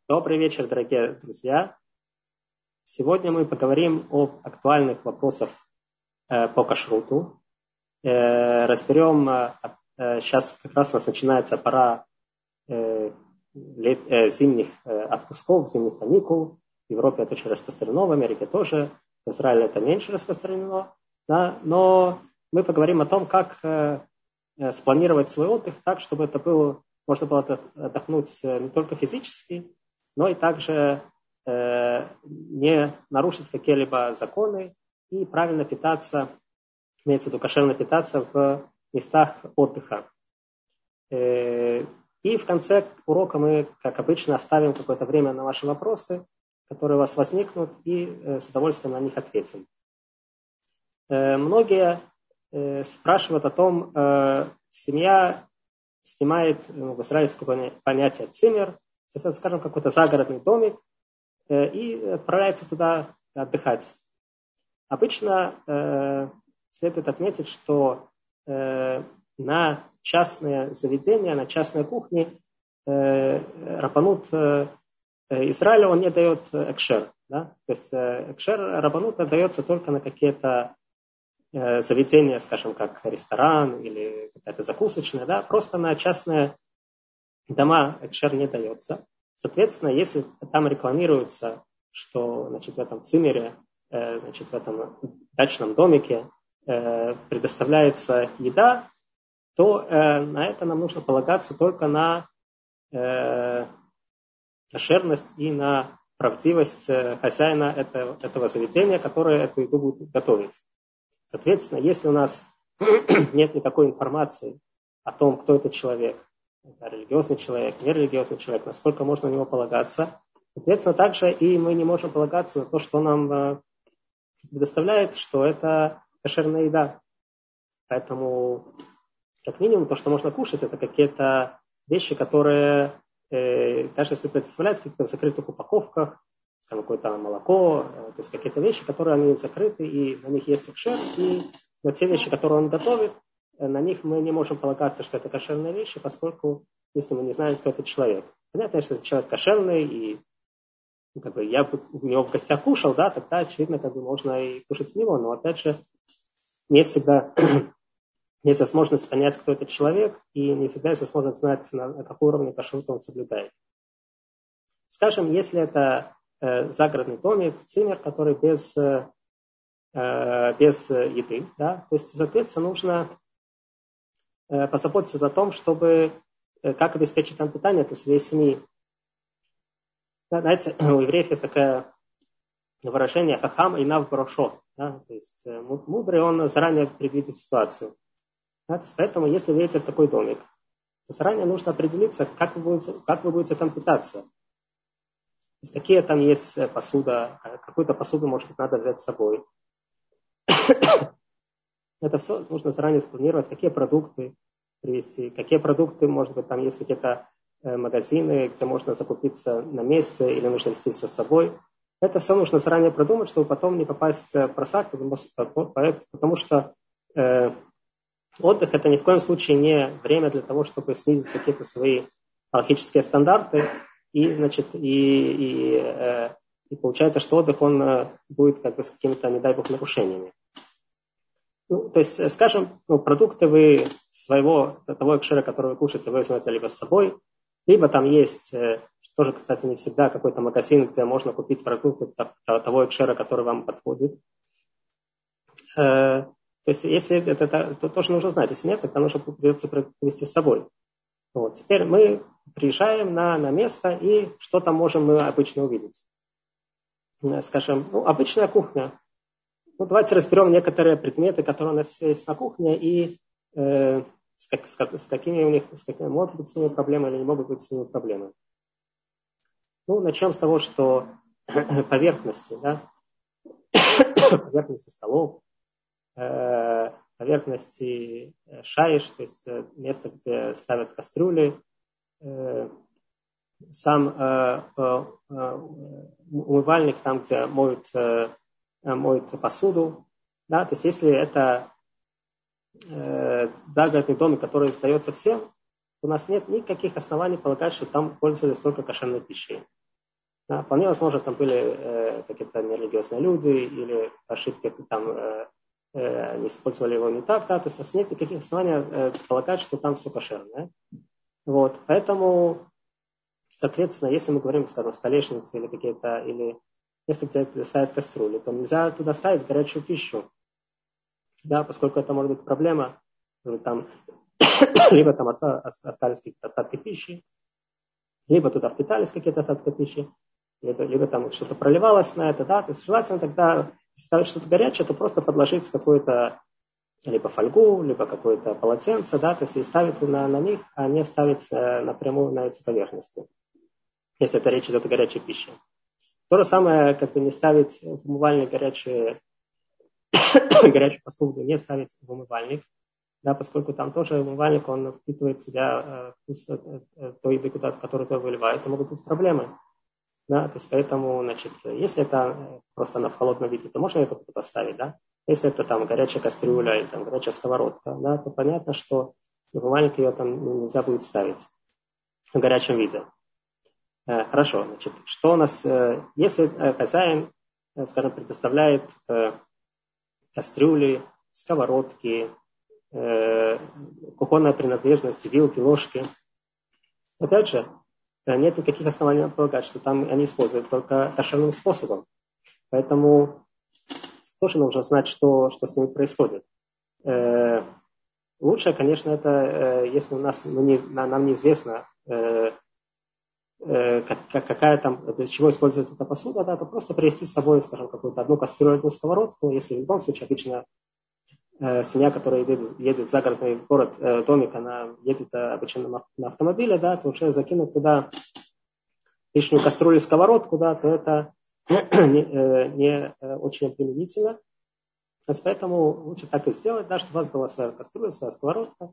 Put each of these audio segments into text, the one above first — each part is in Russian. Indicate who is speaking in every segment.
Speaker 1: Добрый вечер, дорогие друзья. Сегодня мы поговорим об актуальных вопросах по кашруту. Разберем, сейчас как раз у нас начинается пора зимних отпусков, зимних каникул. В Европе это очень распространено, в Америке тоже, в Израиле это меньше распространено. Да? Но мы поговорим о том, как спланировать свой отдых так, чтобы это было, можно было отдохнуть не только физически, но и также не нарушить какие-либо законы и правильно питаться, имеется в виду кошерно питаться в местах отдыха. И в конце урока мы, как обычно, оставим какое-то время на ваши вопросы, которые у вас возникнут, и с удовольствием на них ответим. Многие спрашивают о том, семья снимает в Израиле такое понятие циммер, то есть это, скажем, какой-то загородный домик, и отправляется туда отдыхать. Обычно следует отметить, что на частные заведения, на частные кухни рабанут Израиля, он не дает экшер. Да? То есть экшер рабанута дается только на какие-то заведения, скажем, как ресторан или какая-то закусочная, да? Просто на частные дома экшер не дается. Соответственно, если там рекламируется, что, значит, в этом циммере, значит, в этом дачном домике предоставляется еда, то на это нам нужно полагаться только на кошерность и на правдивость хозяина этого заведения, которое эту еду будет готовить. Соответственно, если у нас нет никакой информации о том, кто этот человек, религиозный человек, нерелигиозный человек, насколько можно на него полагаться. Соответственно, также и мы не можем полагаться на то, что нам предоставляет, что это кошерная еда. Поэтому, как минимум, то, что можно кушать, это какие-то вещи, которые, даже если представляют в каких-то закрытых упаковках, там какое-то молоко, то есть какие-то вещи, которые они закрыты, и на них есть кошер, и на те вещи, которые он готовит, на них мы не можем полагаться, что это кошерные вещи, поскольку, если мы не знаем, кто этот человек. Понятно, что это человек кошерный, и как бы, я у него в гостях кушал, да, тогда, очевидно, как бы, можно и кушать у него, но, опять же, не всегда есть возможность понять, кто этот человек, и не всегда есть возможность знать, на каком уровне кашрута он соблюдает. Скажем, если это загородный домик, циммер, который без еды, да, то есть, соответственно, нужно позаботиться о том, чтобы как обеспечить там питание для своей семьи. Да, знаете, у евреев есть такое выражение «хахам и нав брошо». Да, то есть мудрый, он заранее предвидит ситуацию. Да, то есть, поэтому, если вы едете в такой домик, то заранее нужно определиться, как вы будете там питаться. То есть, какие там есть посуда, какую-то посуду, может быть, надо взять с собой. Это все нужно заранее спланировать, какие продукты привезти, какие продукты, может быть, там есть какие-то магазины, где можно закупиться на месте или нужно везти все с собой. Это все нужно заранее продумать, чтобы потом не попасть в просак, потому что отдых это ни в коем случае не время для того, чтобы снизить какие-то свои алхимические стандарты, и, значит, и получается, что отдых он будет как бы с какими-то, не дай бог, нарушениями. Ну, то есть, скажем, продукты вы того экшера, который вы кушаете, вы возьмете либо с собой, либо там есть, тоже, кстати, не всегда какой-то магазин, где можно купить продукты того экшера, который вам подходит. То есть, если это то тоже нужно знать. Если нет, тогда нужно придется привезти с собой. Вот. Теперь мы приезжаем на место, и что там можем мы обычно увидеть? Скажем, обычная кухня. Ну, давайте разберем некоторые предметы, которые у нас есть на кухне, и с какими могут быть с ними проблемы или не могут быть с ними проблемы. Ну, начнем с того, что поверхности, да? Поверхности столов, поверхности шаиш, то есть место, где ставят кастрюли, сам умывальник, там, где моют посуду. Да? То есть если это загородный домик, который сдается всем, у нас нет никаких оснований полагать, что там пользовались только кошерной пищей. Да, вполне возможно, там были какие-то нерелигиозные люди или ошибки там не использовали его не так, да, то есть нет никаких оснований полагать, что там все кошерное. Вот, поэтому, соответственно, если мы говорим, скажем, столешницы или какие-то, или если где-то ставят кастрюли, то нельзя туда ставить горячую пищу, да, поскольку это может быть проблема, там, либо там остались какие-то остатки пищи, либо туда впитались какие-то остатки пищи, либо там что-то проливалось на это, да, то есть желательно тогда ставить что-то горячее, то просто подложить какую-то либо фольгу, либо какое-то полотенце, да, то есть и ставить на них, а не ставить напрямую на эти поверхности, если это речь идет о горячей пище. То же самое, как бы не ставить в умывальник горячую посуду, не ставить в умывальник, да, поскольку там тоже умывальник, он впитывает в себя вкус той еды, которую туда выливают, то могут быть проблемы. Да, то есть поэтому, значит, если это просто в холодном виде, то можно это поставить, да. Если это там горячая кастрюля или там горячая сковородка, да, то понятно, что в умывальник ее там нельзя будет ставить в горячем виде. Хорошо, значит, что у нас, если хозяин, скажем, предоставляет кастрюли, сковородки, кухонные принадлежности, вилки, ложки, опять же, нет никаких оснований полагать, что там они используют только кошерным способом. Поэтому тоже нужно знать, что с ними происходит. Лучше, конечно, это, если у нас нам неизвестно, какая там, для чего используется эта посуда, да, то просто привезти с собой, скажем, какую-то одну кастрюлю, одну сковородку. Если в любом случае обычно семья, которая едет в загородный город, домик, она едет обычно на автомобиле, да, то уже закинуть туда лишнюю кастрюлю и сковородку, да, то это не очень применительно. Поэтому лучше так и сделать, да, чтобы у вас была своя кастрюля, своя сковородка,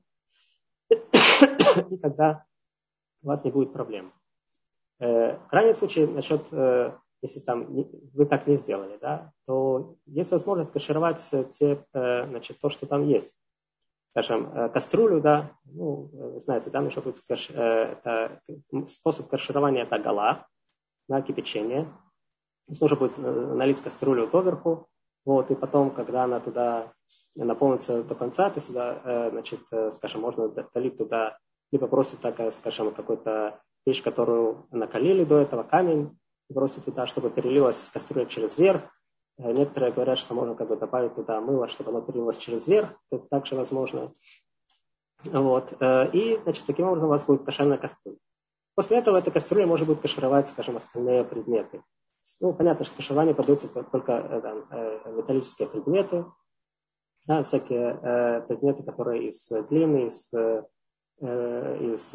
Speaker 1: и тогда у вас не будет проблем. В крайнем случае, насчет, если там вы так не сделали, да, то есть возможность кашировать значит, то, что там есть. Скажем, кастрюлю, да, ну, вы знаете, да, нужно будет способ каширования это гала, да, кипячение. То есть нужно будет налить кастрюлю доверху, вот, и потом, когда она туда наполнится до конца, то сюда, значит, скажем, можно долить туда либо просто так, скажем, какой-то вещь, которую накалили до этого, камень, бросить туда, чтобы перелилась кастрюля через верх. Некоторые говорят, что можно как бы добавить туда мыло, чтобы оно перелилось через верх. Это также возможно. Вот. И, значит, таким образом у вас будет кошерная кастрюля. После этого эта кастрюля может быть кашировать, скажем, остальные предметы. Ну, понятно, что каширование подается только металлические предметы, да, всякие предметы, которые из глины, из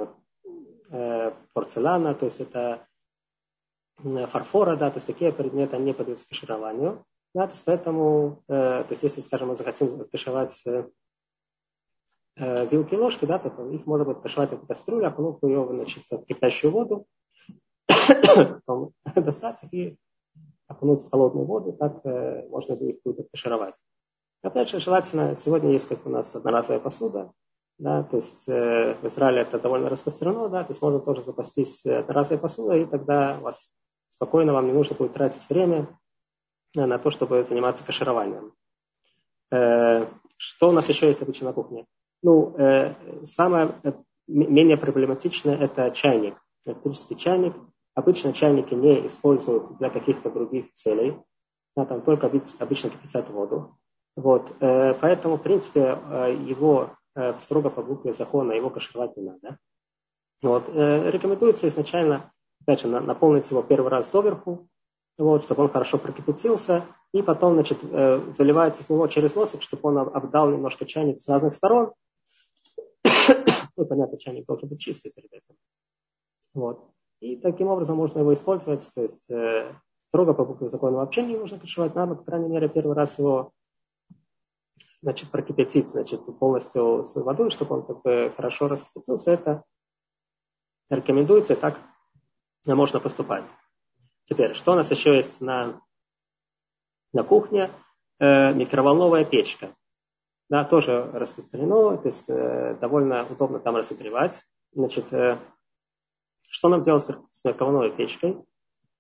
Speaker 1: порцелана, то есть это фарфора, да, то есть такие предметы не поддаются кашированию. Да, то есть поэтому, то есть если, скажем, мы захотим кашировать вилки и ложки, да, то их можно будет кашировать в кастрюлю, окунув ее, значит, в кипящую воду, потом достать их и окунуть в холодную воду, так можно их будет кашировать. Опять же, желательно, сегодня есть как у нас одноразовая посуда, да, то есть в Израиле это довольно распространено, да, то есть можно тоже запастись одноразовой посудой, и тогда у вас спокойно, вам не нужно будет тратить время на то, чтобы заниматься кашированием. Что у нас еще есть обычно на кухне? Ну, самое менее проблематичное это чайник, электрический чайник. Обычно чайники не используют для каких-то других целей, да, там только обычно кипятят воду. Вот, поэтому, в принципе, его строго по букве закона его кашировать не надо. Вот, рекомендуется изначально, опять же, наполнить его первый раз доверху, вот, чтобы он хорошо прокипятился, и потом, значит, заливается с него через носик, чтобы он обдал немножко чайник с разных сторон. Ну, понятно, чайник должен быть чистый перед этим. Вот. И таким образом можно его использовать, то есть строго по букве закона вообще не нужно кашировать, надо, по крайней мере, первый раз его, значит, прокипятить, значит, полностью с водой, чтобы он как бы хорошо раскипятился. Это рекомендуется, так можно поступать. Теперь, что у нас еще есть на кухне? Микроволновая печка. Да, тоже распространено, то есть довольно удобно там разогревать. Значит, что нам делать с микроволновой печкой?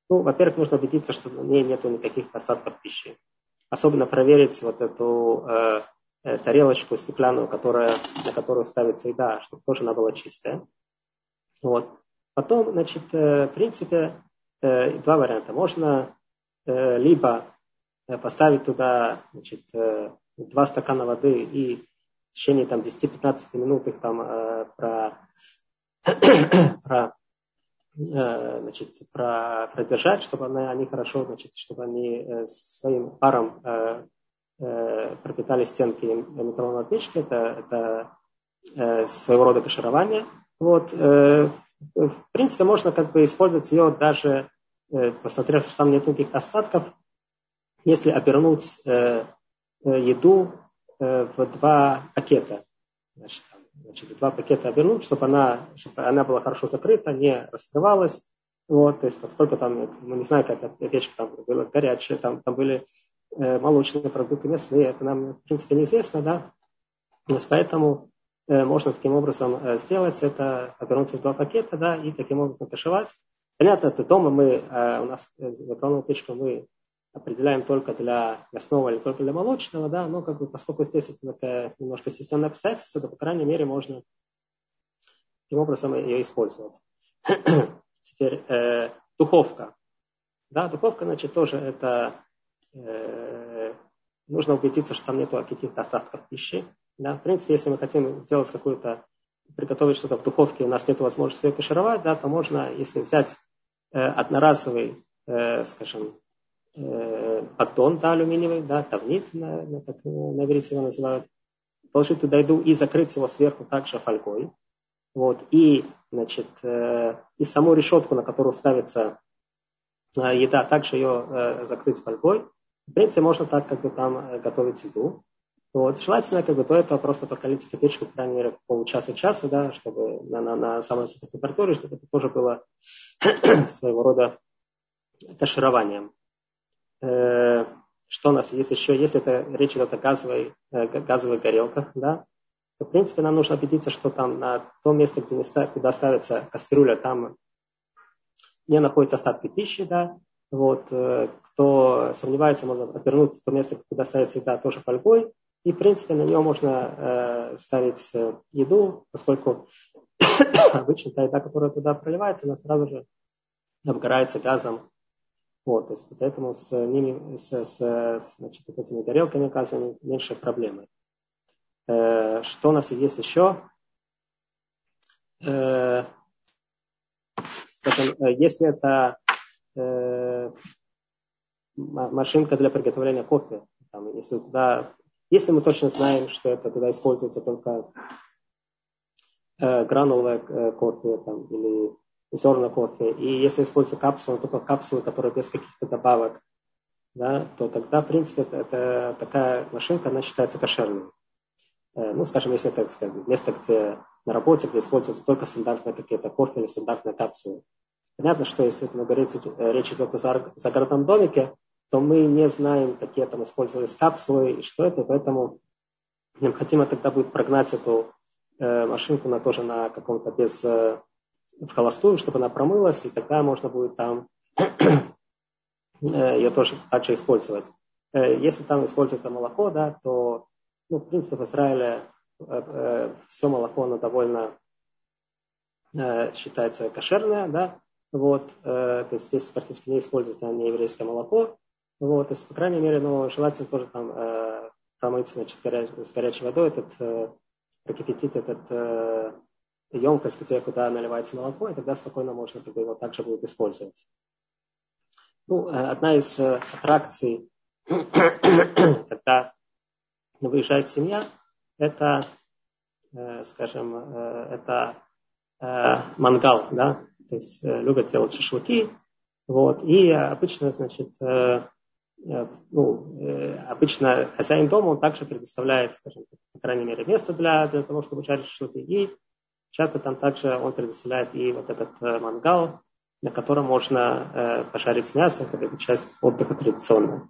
Speaker 1: Ну, во-первых, нужно убедиться, что на ней нету никаких остатков пищи. Особенно проверить вот эту тарелочку стеклянную, на которую ставится еда, чтобы тоже она была чистая. Вот. Потом, значит, в принципе, два варианта. Можно либо поставить туда, значит, 2 стакана воды и в течение там, 10-15 минут их там продержать, чтобы они хорошо, значит, чтобы они своим паром пропитали стенки микроволновой печки. Это своего рода каширование. Вот. В принципе, можно как бы использовать ее даже, посмотрев, что там нет никаких остатков, если обернуть еду в 2 пакета. Значит, 2 пакета обернуть, чтобы она была хорошо закрыта, не раскрывалась. Вот, то есть, поскольку там, мы не знаем, как печка там была горячая, там были молочные продукты, мясные, это нам, в принципе, неизвестно, да. То есть, поэтому можно таким образом сделать это, обернуть в 2 пакета, да, и таким образом кашевать. Понятно, это дома у нас микроволновую печку мы определяем только для мясного или только для молочного, да, но как бы, поскольку здесь это такая немножко системное обстоятельство, то, по крайней мере, можно таким образом ее использовать. Теперь духовка. Да, духовка, значит, тоже это нужно убедиться, что там нет каких-то остатков пищи. Да. В принципе, если мы хотим сделать приготовить что-то в духовке, у нас нет возможности ее кашировать, да, то можно, если взять одноразовый, скажем, поддон, да, алюминиевый, да, тавнит, как на иврите его называют, положить туда еду и закрыть его сверху также фольгой. Вот, и, значит, и саму решетку, на которую ставится еда, также ее закрыть фольгой. В принципе, можно так как бы там готовить еду. Вот, желательно как бы до этого просто прокалить эту печку, по крайней мере, полчаса-часа, да, чтобы на самой высокой температуре, чтобы это тоже было своего рода кашированием. Что у нас есть еще? Если речь идет о газовых горелках, да, то, в принципе, нам нужно убедиться, что там на том месте, куда ставится кастрюля, там не находятся остатки пищи, да. Вот, кто сомневается, можно обернуть то место, куда ставится еда, тоже фольгой. И, в принципе, на нее можно ставить еду, поскольку обычно та еда, которая туда проливается, она сразу же обгорается газом. Вот, то есть поэтому с значит, этими горелками газами меньше проблемы. Что у нас есть еще? Скажем, если это машинка для приготовления кофе, там, если мы точно знаем, что это туда используется только грануловое кофе там, или зерна кофе, и если используется капсула, только капсулы, которые без каких-то добавок, да, то тогда, в принципе, это такая машинка, она считается кошерной. Ну, скажем, если это, скажем, место, где на работе, где используются только стандартные какие-то кофе или стандартные капсулы. Понятно, что если речь идет о загородном домике, то мы не знаем, какие там использовались капсулы и что это, поэтому необходимо тогда будет прогнать эту машинку тоже на каком-то в холостую, чтобы она промылась, и тогда можно будет там ее тоже также использовать. Если там используется молоко, да, то, ну, в принципе, в Израиле все молоко, оно довольно считается кошерное, да, вот, то есть здесь практически не используется нееврейское молоко, вот, то есть, по крайней мере, ну, желательно тоже там промыть, значит, с горячей водой, прокипятить емкость, куда наливается молоко, и тогда спокойно можно его также будет использовать. Ну, одна из аттракций, когда выезжает семья, это, скажем, это мангал, да, то есть любят делать шашлыки, вот, и обычно, значит, обычно хозяин дома, он также предоставляет, скажем, по крайней мере, место для того, чтобы жарить шашлыки, и часто там также он предоставляет и вот этот мангал, на котором можно пожарить мясо, как часть отдыха традиционная.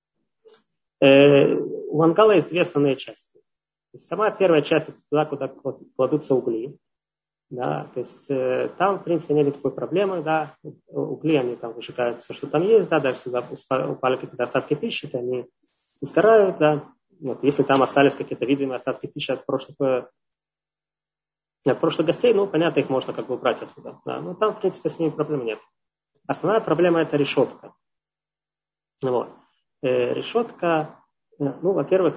Speaker 1: У мангала есть 2 основные части. Сама первая часть – это туда, куда кладутся угли. Да, то есть там, в принципе, нет никакой проблемы, да, угли, они там выжигают все, что там есть, да, даже если упали какие-то остатки пищи, то они сгорают, да. Вот, если там остались какие-то видимые остатки пищи от прошлых гостей, ну, понятно, их можно как бы убрать оттуда, да, но там, в принципе, с ними проблем нет. Основная проблема – это решетка. Вот. Решетка, ну, во-первых,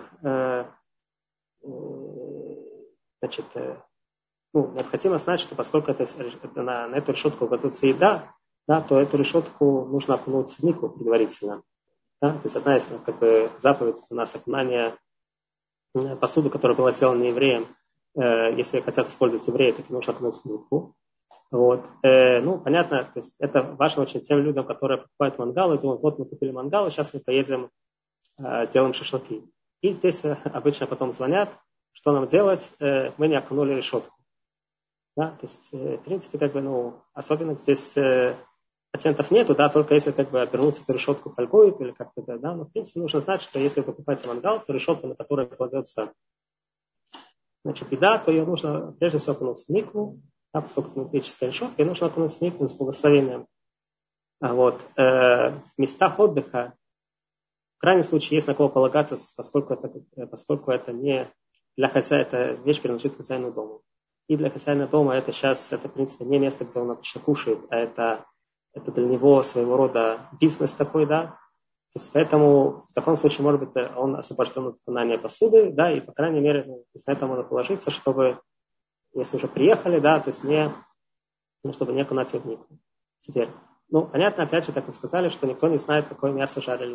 Speaker 1: значит, ну, необходимо знать, что поскольку на эту решетку готовится еда, да, то эту решетку нужно окунуть в микву предварительно. Да? То есть одна из как бы, заповедей у нас окунание посуды, которая была сделана не евреем. Если хотят использовать евреи, то нужно окунуть в микву. Вот. Ну, понятно, то есть это важно очень тем людям, которые покупают мангал и думают, вот мы купили мангал, и сейчас мы поедем, сделаем шашлыки. И здесь обычно потом звонят, что нам делать, мы не окунули решетку. Да, то есть, в принципе, как бы, ну, особенно здесь патентов нету, да, только если как бы обернуть эту решетку фольгой или как-то, да, но в принципе нужно знать, что если вы покупаете мангал, то решетка, на которой кладется, значит, еда, то ее нужно прежде всего окунуть в микву, да, поскольку это металлическая решетка, ее нужно окунуть в микву с благословением. Вот. В местах отдыха, в крайнем случае, есть на кого полагаться, поскольку это не для хозяина, это вещь принадлежит хозяину дома. И для хозяина дома это сейчас, это в принципе не место, где он обычно кушает, а это для него своего рода бизнес такой, да. То есть поэтому в таком случае, может быть, он освобожден от окунания посуды, да, и по крайней мере, ну, то есть на это можно положиться, чтобы, если уже приехали, да, то есть чтобы не окунать в микву. Теперь, ну, понятно, опять же, как мы сказали, что никто не знает, какое мясо жарили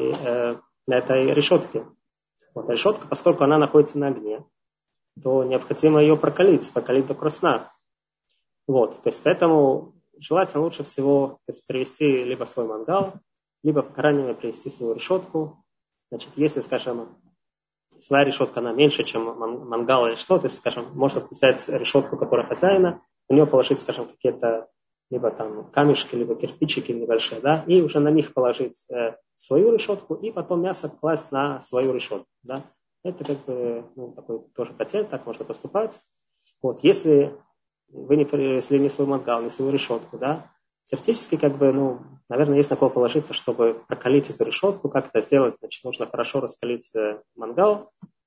Speaker 1: на этой решетке. Вот решетка, поскольку она находится на огне, то необходимо ее прокалить до красна. Вот, то есть поэтому желательно лучше всего, то есть, привести либо свой мангал, либо, по крайней мере, привести свою решетку. Значит, если, скажем, своя решетка, она меньше, чем мангал или что, то есть, скажем, можно взять решетку, которая хозяина, в нее положить, скажем, какие-то либо там камешки, либо кирпичики небольшие, да, и уже на них положить свою решетку, и потом мясо класть на свою решетку, да. Это как бы, ну, такой тоже патент, так можно поступать. Вот, если вы не свой мангал, не свою решетку, да, теоретически, как бы, ну, наверное, есть на кого положиться, чтобы прокалить эту решетку. Как это сделать? Значит, нужно хорошо раскалить мангал,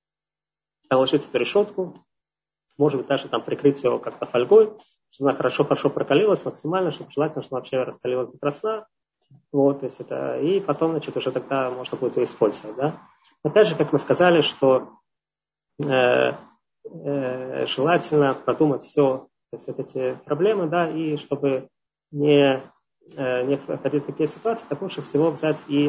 Speaker 1: положить эту решетку, может быть, даже там прикрыть ее как-то фольгой, чтобы она хорошо прокалилась максимально, чтобы желательно, чтобы вообще раскалилась до красна. Вот, то есть это, и потом, значит, уже тогда можно будет ее использовать, да. Опять же, как мы сказали, что желательно продумать все, то есть вот эти проблемы, да, и чтобы не входить в такие ситуации, так лучше всего взять и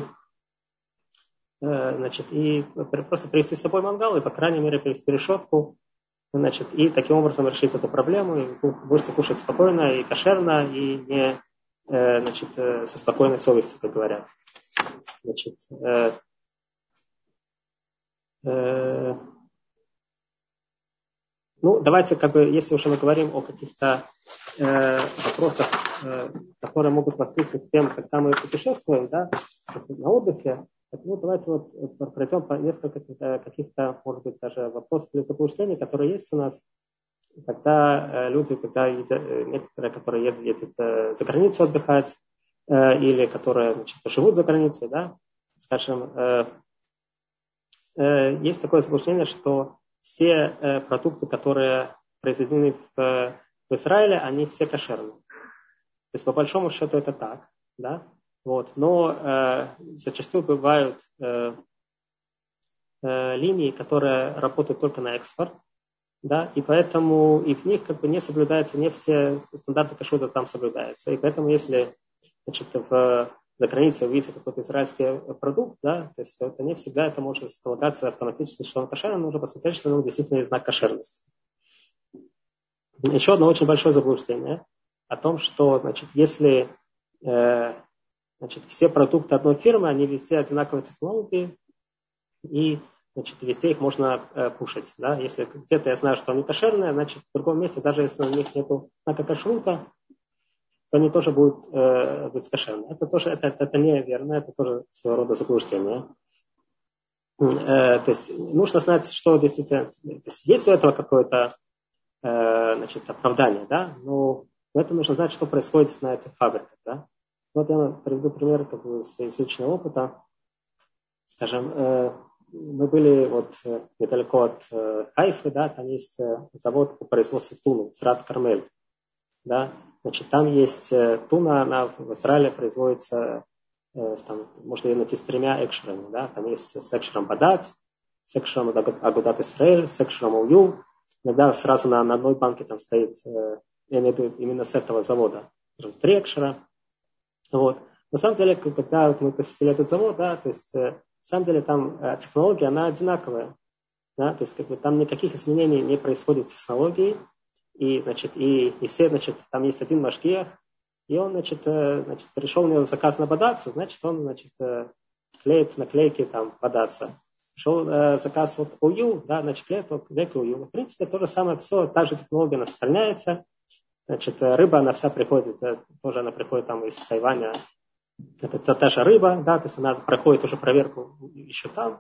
Speaker 1: просто привезти с собой мангал и, по крайней мере, привезти решетку, значит, и таким образом решить эту проблему, и вы будете кушать спокойно и кошерно, и не со спокойной совестью, как говорят. Значит, ну, давайте, как бы, если уже мы говорим о каких-то вопросах, которые могут возникнуть с тем, когда мы путешествуем, да, на отдыхе, ну, давайте вот пройдем по несколько каких-то, может быть, даже вопросов или заблуждений, которые есть у нас, когда люди, некоторые, которые едут за границу отдыхать, или которые, значит, живут за границей, да, скажем, есть такое заблуждение, что все продукты, которые произведены в Израиле, они все кошерные. То есть по большому счету это так, да? Вот. Но зачастую бывают линии, которые работают только на экспорт, да, и поэтому и в них как бы не соблюдаются, не все стандарты кашрута там соблюдаются. И поэтому если, значит, за границей увидите какой-то израильский продукт, да, то есть это не всегда это может полагаться автоматически, что он кошерный, нужно посмотреть, что он действительно есть знак кошерности. Еще одно очень большое заблуждение о том, что, значит, если все продукты одной фирмы, они везде одинаковые технологии, и, значит, везде их можно кушать. Да? Если где-то я знаю, что они кошерные, значит, в другом месте, даже если у них нет знака кашрута, то они тоже будут быть кошерными. Это тоже это неверно, это тоже своего рода заблуждение. То есть нужно знать, что действительно... То есть у этого какое-то значит, оправдание, да, но это нужно знать, что происходит на этих фабриках, да. Вот я приведу пример как бы, из личного опыта. Скажем, мы были вот недалеко от Хайфы, да, там есть завод по производству туны, Црат Кармель, да, значит, там есть туна, она в Израиле производится, там, можно ее найти с 3 экшерами, да, там есть с экшером Бадац, с экшером Агудат Исраэль, с экшером Ую, иногда сразу на одной банке там стоит, я имею в виду именно с этого завода, 3 экшера, вот. На самом деле, когда мы посетили этот завод, да, то есть, на самом деле там технология, она одинаковая, да, то есть, как бы там никаких изменений не происходит в технологии, и, значит, и все, значит, там есть один машгиах, и он, значит, пришел у него заказ на бадаца, значит, он, значит, клеит наклейки там бадаца. Пришел заказ от УЮ, да, значит, клеит наклейки УЮ. В принципе, то же самое все, та же технология она сохраняется. Значит, рыба, она вся приходит, тоже она приходит там из Тайваня. Это та же рыба, да, то есть она проходит уже проверку еще там.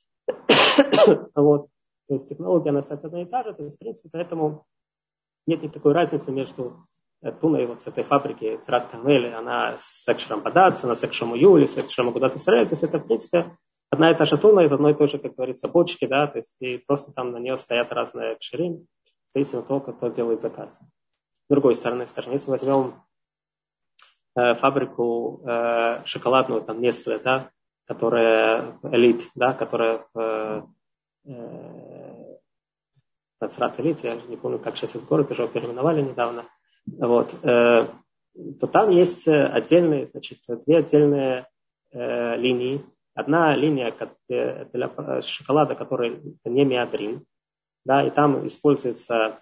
Speaker 1: Вот. То есть технология, она остается одна и та же. То есть, в принципе, поэтому нет никакой разницы между туной вот с этой фабрики Црат Кармель, она с экшером Бадац, она с экшером Ую или с экшером Агудат Исраэль. То есть это, в принципе, одна и та же туна из одной и той же, как говорится, бочки, да, то есть и просто там на нее стоят разные экшеры, зависит от того, кто делает заказ. С другой стороны, скажем, если возьмем фабрику шоколадную, там, Nestle, да, которая элит, да, которая Нацрат элит, я не помню, как сейчас этот город, уже переименовали недавно, вот, то там есть отдельные, значит, 2 отдельные линии. Одна линия для шоколада, который не миадрин, да, и там используется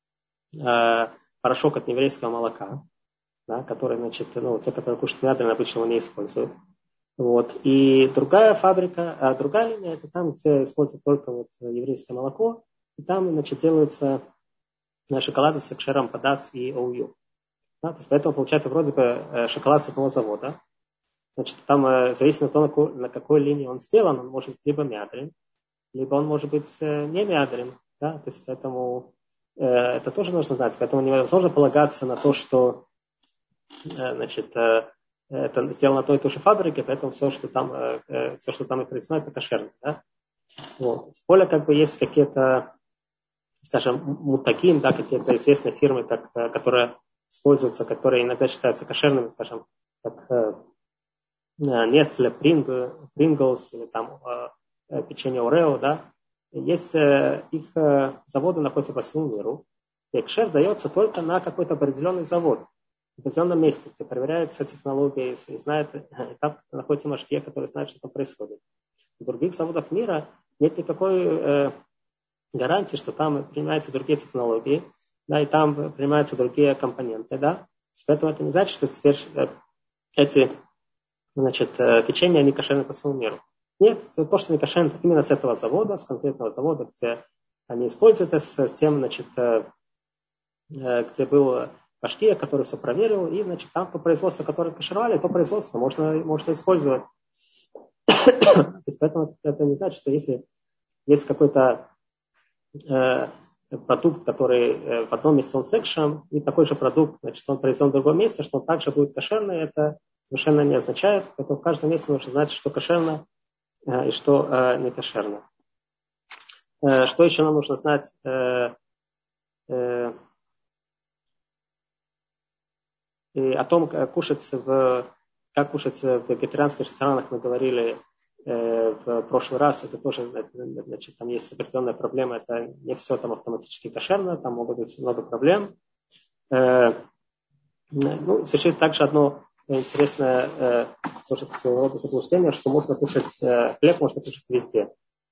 Speaker 1: порошок от еврейского молока, да, который, значит, ну, те, которые кушают миадрин, обычно его не используют. Вот. И другая фабрика, другая линия, это там, где используют только вот еврейское молоко, и там, значит, делаются шоколады с экшером Бадац и ОУЮ. Да, то есть поэтому получается вроде бы шоколад с одного завода. Значит, там зависит от того, на какой линии он сделан, он может быть либо миадрин, либо он может быть не миадрин. Да? То есть поэтому это тоже нужно знать. Поэтому невозможно полагаться на то, что значит, это сделано на той и той же фабрике, поэтому все, что там и производится, это кошерно. Да? Вот. Тем более, как бы есть какие-то, скажем, мутагим, да, какие-то известные фирмы, которые используются, которые иногда считаются кошерными, скажем, как Nestle, Pringles или там печенье Орео, да. Есть их заводы находятся по всему миру. И кшер дается только на какой-то определенный завод, в определенном месте, где проверяется технология и знает, и там находится машгиах, который знает, что там происходит. В других заводах мира нет никакой гарантии, что там принимаются другие технологии, да, и там принимаются другие компоненты, да. Поэтому это не значит, что теперь эти, значит, печенья, они кошерны по всему миру. Нет, то, что они кошерны именно с этого завода, с конкретного завода, где они используются, с тем, значит, где был машгиах, который все проверил, и, значит, там то производство, которое кошеровали, то производство можно использовать. То есть поэтому это не значит, что если есть какой-то продукт, который в одном месте он с экшером, и такой же продукт, значит, он произведен в другом месте, что он также будет кошерный, это совершенно не означает. Поэтому в каждом месте нужно знать, что кошерно и что не кошерно. Что еще нам нужно знать? И о том, как кушать в вегетарианских ресторанах, мы говорили в прошлый раз. Это тоже, значит, там есть определенная проблема. Это не все там автоматически кошерно, там могут быть много проблем. Ну, существует также одно интересное тоже своего рода заблуждение, что можно кушать хлеб, можно кушать везде.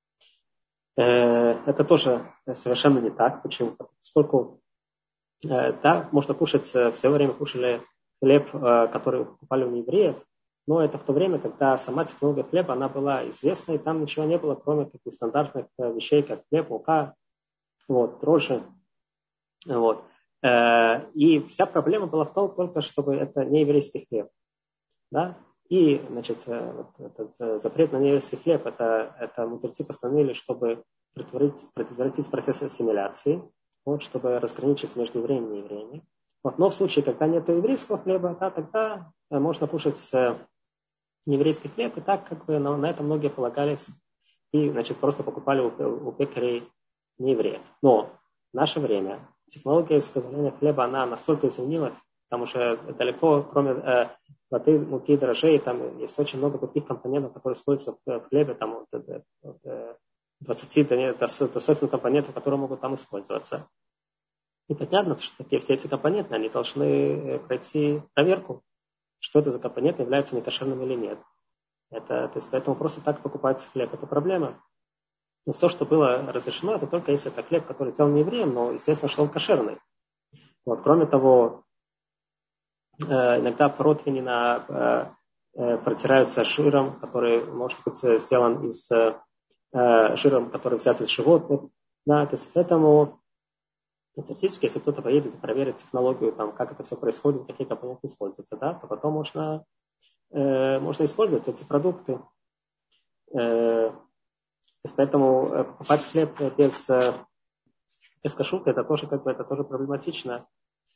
Speaker 1: Это тоже совершенно не так. Почему? Поскольку да, можно кушать, все время кушали хлеб, который покупали у неевреев, но это в то время, когда сама технология хлеба, она была известна, и там ничего не было, кроме каких-то стандартных вещей, как хлеб, мука, вот, дрожжи. Вот. И вся проблема была в том, только чтобы это не еврейский хлеб. Да? И, значит, этот запрет на нееврейский хлеб, это мудрецы постановили, чтобы предотвратить процесс ассимиляции. вот, чтобы разграничить между евреями и неевреями. Вот. Но в случае, когда нет еврейского хлеба, да, тогда можно кушать нееврейский хлеб, и так как бы на это многие полагались и, значит, просто покупали у пекарей неевреев. Но в наше время технология изготовления хлеба, она настолько изменилась, потому что далеко, кроме воды, муки, дрожжей, там есть очень много таких компонентов, которые используются в хлебе, там от 20 до сотен компонентов, которые могут там использоваться. И понятно, что все эти компоненты, они должны пройти проверку, что это за компоненты, являются некошерным или нет. То есть поэтому просто так покупать хлеб – это проблема. Но все, что было разрешено, это только если это хлеб, который сделан не евреем, но, естественно, что он кошерный. Вот. Кроме того, иногда противни протираются жиром, который может быть сделан из жиром, который взят из животных. Да, то есть поэтому теоретически, если кто-то поедет и проверит технологию, там, как это все происходит, какие компоненты используются, да, то потом можно использовать эти продукты. То есть поэтому покупать хлеб без кашрута, это тоже проблематично.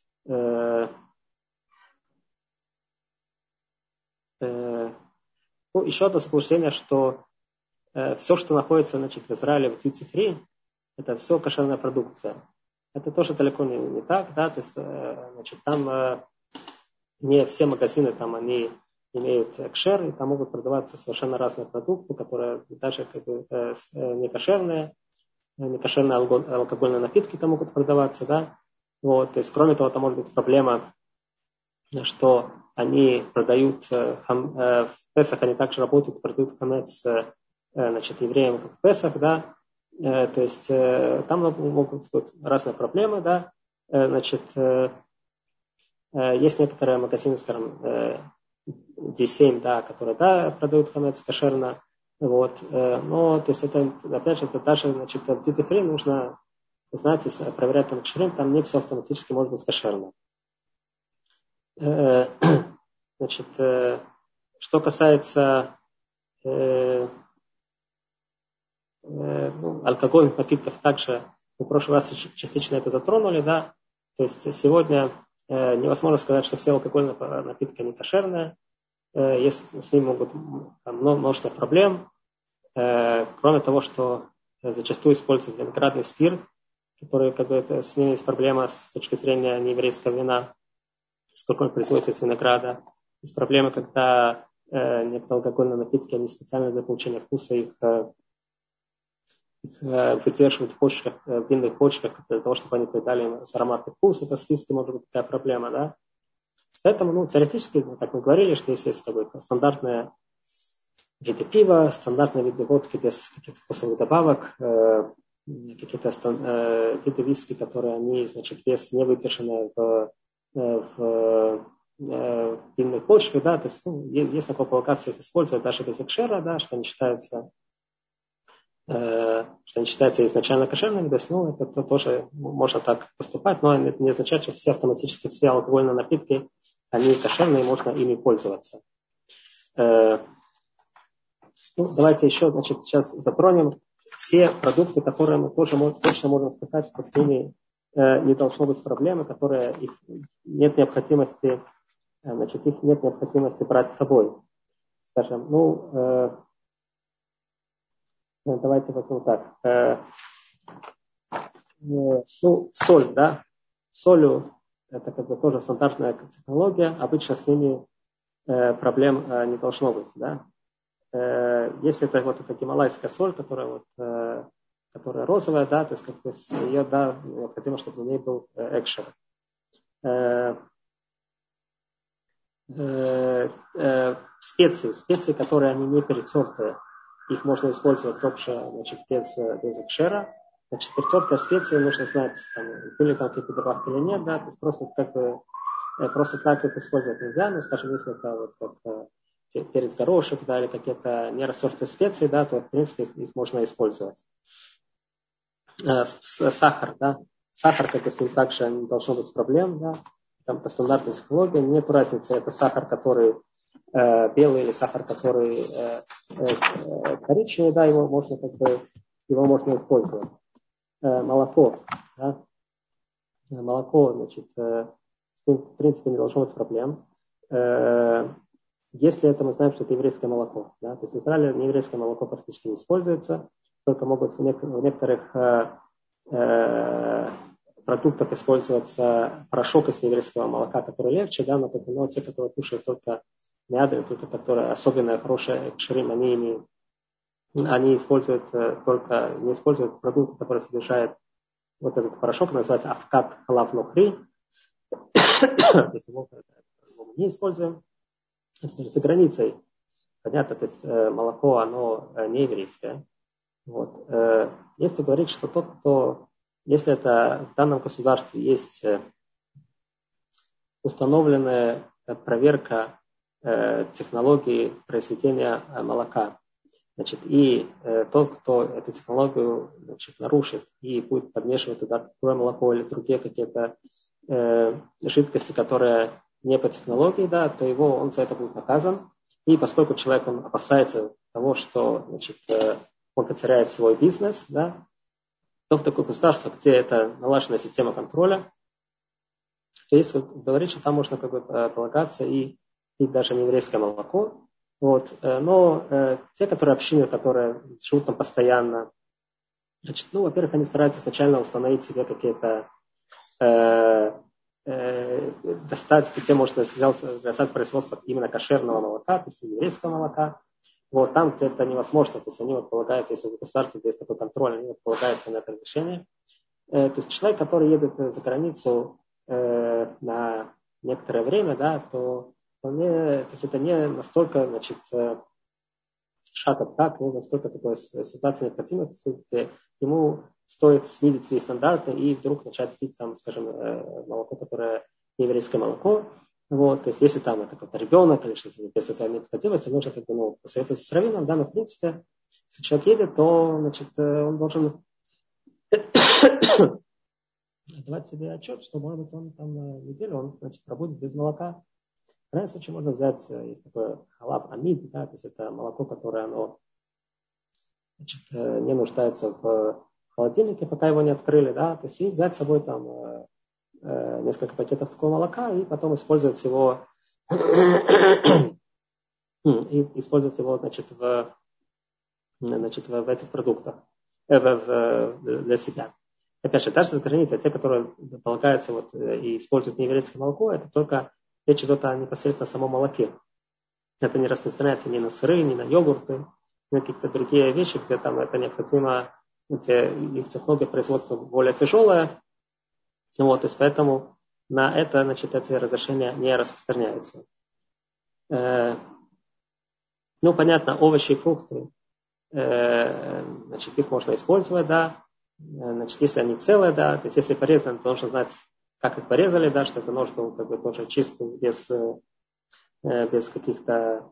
Speaker 1: Еще одно заблуждение, что все, что находится, значит, в Израиле в duty free, это все кошерная продукция. Это тоже далеко не так, да, то есть, значит, там не все магазины, там они имеют кшер, и там могут продаваться совершенно разные продукты, которые даже как бы не кошерные алкогольные напитки там могут продаваться, да. Вот, то есть, кроме того, там может быть проблема, что они продают в Песах, они также работают, продают хамец, значит, евреям в Песах, да. То есть там могут быть разные проблемы, да. Значит, есть некоторые магазины, скажем, D7, да, которые, да, продают хамец кошерно, вот. Но, то есть это, опять же, это даже, значит, в duty free нужно, знаете, проверять там кошерин, там не все автоматически может быть кошерно. Значит, что касается алкогольных напитков, также мы в прошлый раз частично это затронули, да, то есть сегодня невозможно сказать, что все алкогольные напитки не кошерные, с ними могут множество проблем, кроме того, что зачастую используют виноградный спирт, который, как бы, с ним есть проблема с точки зрения нееврейского вина, сколько он производится из винограда. Есть проблема, когда некоторые алкогольные напитки, они специально для получения вкуса их выдерживают в почках, в винных почках, для того, чтобы они придали им ароматный вкус. Это с виски может быть такая проблема, да. Поэтому, теоретически, как мы говорили, что если есть какое-то стандартное виды пива, стандартные виды водки без каких-то вкусовых добавок, какие-то виды виски, которые они, значит, вес не выдержаны в винной почве, да, то есть, есть такое провокация их использовать даже без экшера, да, что они считаются изначально кошерными, то есть, это тоже можно так поступать, но это не означает, что все алкогольные напитки, они кошерные, можно ими пользоваться. Давайте еще, значит, сейчас затронем все продукты, которые мы тоже точно можем сказать, что с ними не должно быть проблемы, которые их нет необходимости брать с собой. Скажем, давайте возьмем так. Соль, да. Солью это как бы тоже стандартная технология. Обычно с ними проблем не должно быть, да. Если это вот эта гималайская соль, которая розовая, да, то есть как бы ее, да, необходимо, чтобы у нее был экшер. Специи, которые они не перетертые, их можно использовать тоже, значит, без экшера. Значит, перетертые специи нужно знать, были там какие-то добавки или нет, да, то есть просто так их использовать нельзя, но, скажем, если это вот как перец горошек, да, или какие-то нерастертые специи, да, то, в принципе, их можно использовать. Сахар, да. Сахар, как и с ним также не должно быть проблем, да. Там по стандартной технологии нет разницы, это сахар, который белый или сахар, который коричневый, да, его можно использовать. Молоко, да. молоко, значит, в принципе, не должно быть проблем. Если это мы знаем, что это еврейское молоко. Да? То есть в Израиле нееврейское молоко практически не используется, только могут в некоторых продуктах использоваться порошок из нееврейского молока, который легче, да, но те, которые кушают только мяды, только которые особенно хорошие кшерим, они используют не используют продукты, которые содержат вот этот порошок, называется авкат халав нохри. То есть его мы не используем. За границей, понятно, то есть молоко, оно не еврейское. Вот. Если говорить, что если это в данном государстве есть установленная проверка технологии произведения молока, значит, и тот, кто эту технологию, значит, нарушит и будет подмешивать туда другое молоко или другие какие-то жидкости, которые не по технологии, да, то он за это будет наказан. И поскольку человек он опасается того, что, значит, он потеряет свой бизнес, да, то в такое государство, где это налаженная система контроля, то если говорить, что там можно как бы полагаться и даже не еврейское молоко. Вот. Но те, общины, которые живут там постоянно, значит, во-первых, они стараются изначально установить себе какие-то достать, где можно сделать производство именно кошерного молока, то есть еврейского молока. Вот, там, где это невозможно, то есть они полагаются, если за государство есть такой контроль, они полагаются на это решение. То есть человек, который едет за границу на некоторое время, да, то есть это не настолько, значит, шаг от шага, не настолько такой ситуация необходимости, где ему стоит снизить свои стандарты и вдруг начать пить, там, скажем, молоко, которое не еврейское молоко. Вот, то есть, если там это какой-то ребенок или что-то без этого необходимости, нужно как бы, посоветоваться с раввином, да, но в принципе, если человек едет, то, значит, он должен давать себе отчет, что, может быть, он там на неделю, он, значит, пробудет без молока. В крайнем случае можно взять, есть такое халаб амид, да, то есть это молоко, которое оно, значит, не нуждается в холодильнике, пока его не открыли, да, то есть и взять с собой там несколько пакетов такого молока и потом использовать его, значит, в этих продуктах для себя. Опять же, даже за границей, те, которые полагаются и используют нееврейское молоко, это только речь идет о непосредственно самом молоке. Это не распространяется ни на сыры, ни на йогурты, ни на какие-то другие вещи, где там это необходимо, где их технология производства более тяжелая. Вот, то есть поэтому на это, значит, эти разрешения не распространяются. Понятно, овощи и фрукты, значит, их можно использовать, да. Значит, если они целые, да, то есть если порезаны, то нужно знать, как их порезали, да, что это нож был как бы тоже чистый, без каких-то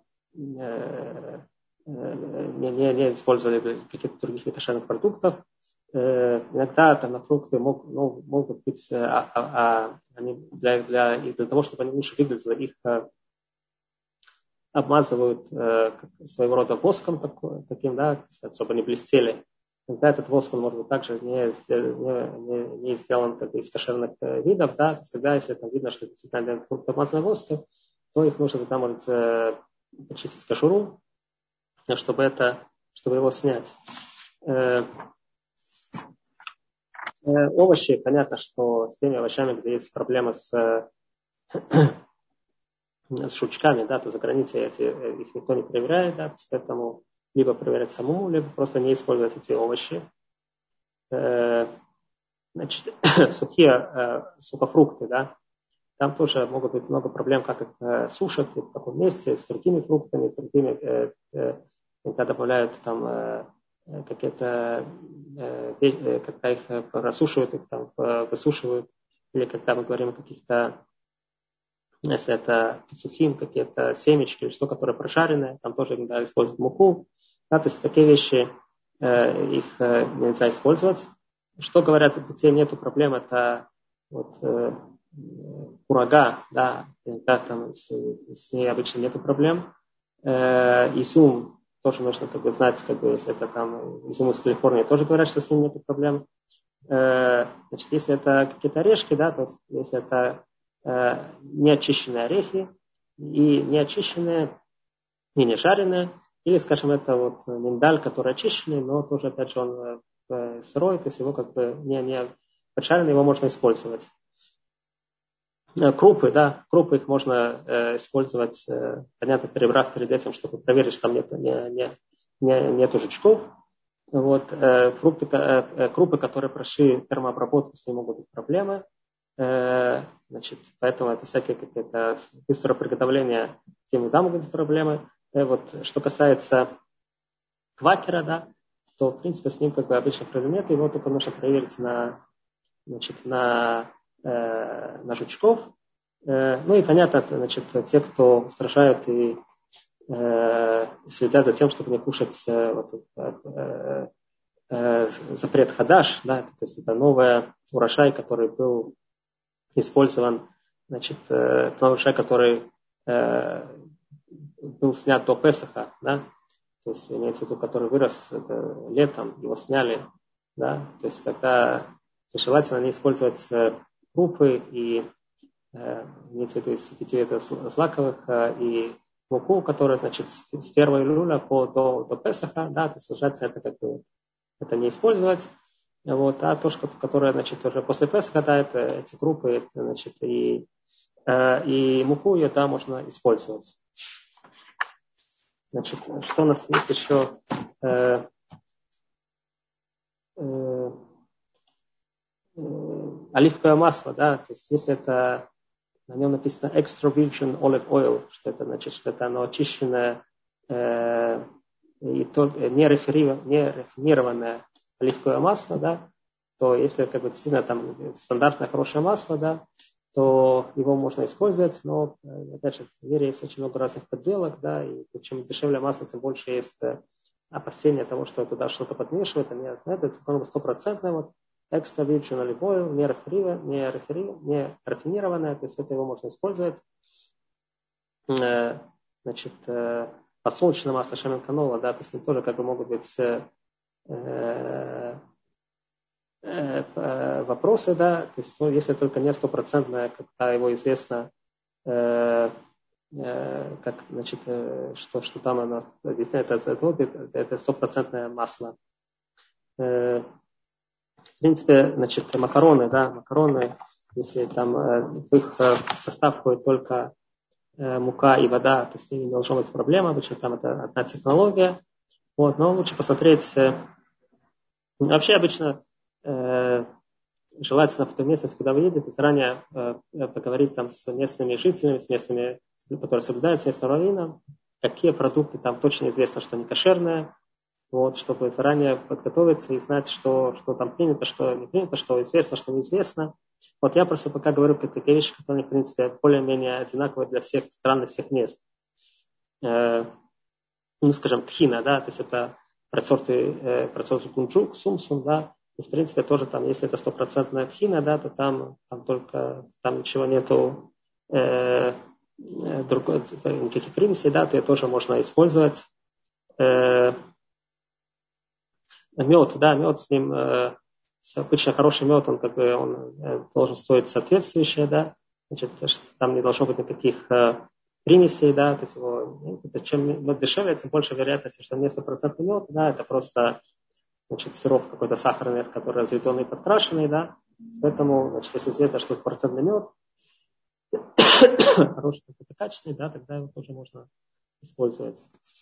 Speaker 1: не использовали каких-то других некошерных продуктов. Иногда там на фрукты могут быть, они для того, чтобы они лучше выглядели, их обмазывают своего рода воском таким, да, чтобы они блестели. Иногда этот воск, он может быть также не сделан как бы из кошерных видов, да, то есть тогда, если там видно, что это действительно фрукты обмазаны воском, то их нужно тогда, может, почистить кожуру, чтобы его снять. Овощи, понятно, что с теми овощами, где есть проблемы с жучками, да, то за границей их никто не проверяет, да, поэтому либо проверять самому, либо просто не использовать эти овощи. Значит, сухофрукты, да, там тоже могут быть много проблем, как их сушат, в каком месте, с другими фруктами, с другими, когда добавляют там какие-то, когда их рассушивают, их там высушивают, или когда мы говорим о каких-то, если это сухим, какие-то семечки или что, которые прожаренные, там тоже иногда используют муку. Да, то есть такие вещи их нельзя использовать. Что говорят, где нету проблем, это курага, да, там с ней обычно нету проблем. Изюм тоже нужно как бы знать, как бы, если это там изюм из Калифорнии, тоже говорят, что с ним нету проблем. Значит, если это какие-то орешки, да, то есть если это неочищенные орехи и неочищенные, и не жареные, или, скажем, это вот миндаль, который очищенный, но тоже, опять же, он сырой, то есть его как бы не поджаренный, его можно использовать. Крупы, да, крупы их можно использовать, понятно, перебрав перед этим, чтобы проверить, что там нету жучков. Вот, крупы, которые прошли термообработку, с ними могут быть проблемы. Значит, поэтому это всякие какие-то быстрое приготовление, тем и там могут быть проблемы. Вот, что касается квакера, да, то, в принципе, с ним как бы обычно проблем нет, его только нужно проверить на жучков. Ну и понятно, значит, те, кто устрашают и следят за тем, чтобы не кушать запрет хадаш, да, то есть это новый урожай, который был использован, значит, новый урожай, который был снят до Песаха, да, то есть имеется в виду, который вырос летом, его сняли, да, то есть тогда желательно не использовать крупы и имеется в виду из 5 видов злаковых и муку, которая, значит, с 1 июля до Песаха, да, то есть желательно это как бы это не использовать. Вот, а то, которое, значит, уже после Песаха, да, это эти крупы, это, значит, и муку ее, да, можно использовать. Значит, что у нас есть еще? Оливковое масло, да, то есть если это на нем написано extra virgin olive oil, что это значит, что это оно очищенное и то не рафинированное оливковое масло, да, то если как бы действительно там стандартное хорошее масло, да, то его можно использовать, но опять же в мире есть очень много разных подделок, да, и чем дешевле масло, тем больше есть опасения того, что туда что-то подмешивают, а нет, это стопроцентное вот extra virgin olive oil, не рафинированное, то есть это его можно использовать. Значит, подсолнечное масло шемен канола, да, то есть они тоже как бы могут быть вопросы, да, то есть, ну, если только не стопроцентное, когда его известно, как, значит, что там оно, действительно, это стопроцентное масло. В принципе, значит, макароны, если там в их состав входит только мука и вода, то с ними не должна быть проблема, обычно там это одна технология. Вот, но лучше посмотреть. Вообще обычно желательно в той местности, куда вы едете, заранее поговорить там с местными жителями, с местными, которые соблюдают, с местным раввином, какие продукты там точно известно, что не кошерные, вот, чтобы заранее подготовиться и знать, что там принято, что не принято, что известно, что неизвестно. Вот я просто пока говорю какие-то вещи, которые, в принципе, более-менее одинаковые для всех стран и всех мест. Ну, скажем, тхина, да, то есть это процессы кунжук, сумсум, да, то есть, в принципе, тоже там, если это стопроцентная тхина, да, то там только, там ничего нету, никаких примесей, да, то ее тоже можно использовать. Мед, да, мед с ним, обычно хороший мед, он как бы он должен стоить соответствующее, да, значит, там не должно быть никаких примесей, да, то есть его, чем мед дешевле, тем больше вероятности, что не стопроцентный мед, да, это просто, значит, сироп какой-то сахарный, который разведенный и подкрашенный, да, поэтому, значит, если известно, что процентный мед, хороший какой-то качественный, да, тогда его тоже можно использовать.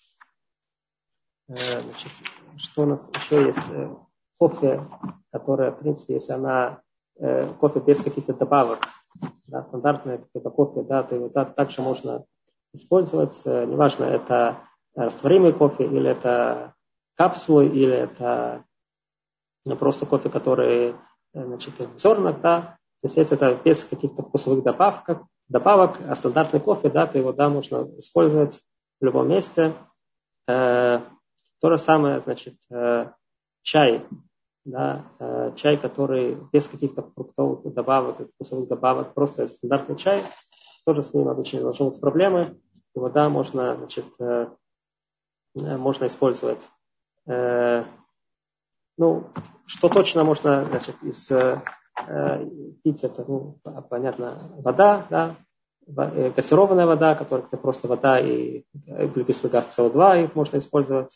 Speaker 1: Значит, что у нас еще есть? Кофе, которая, в принципе, если она кофе без каких-то добавок, да, стандартное какое-то кофе, да, то его также можно использовать. Неважно, это растворимый кофе, или это капсулы, или это просто кофе, который, значит, в зернах, да. То есть если это без каких-то вкусовых добавок, а стандартный кофе, да, то его, да, можно использовать в любом месте. То же самое, значит, чай, да, чай, который без каких-то фруктовых добавок, вкусовых добавок, просто стандартный чай, тоже с ним обычно не должны быть проблемы. Его, да, можно, значит, можно использовать. Ну, что точно можно, значит, из пить, это, ну, понятно, вода, да, газированная вода, которая это просто вода и углекислый газ СО2, их можно использовать.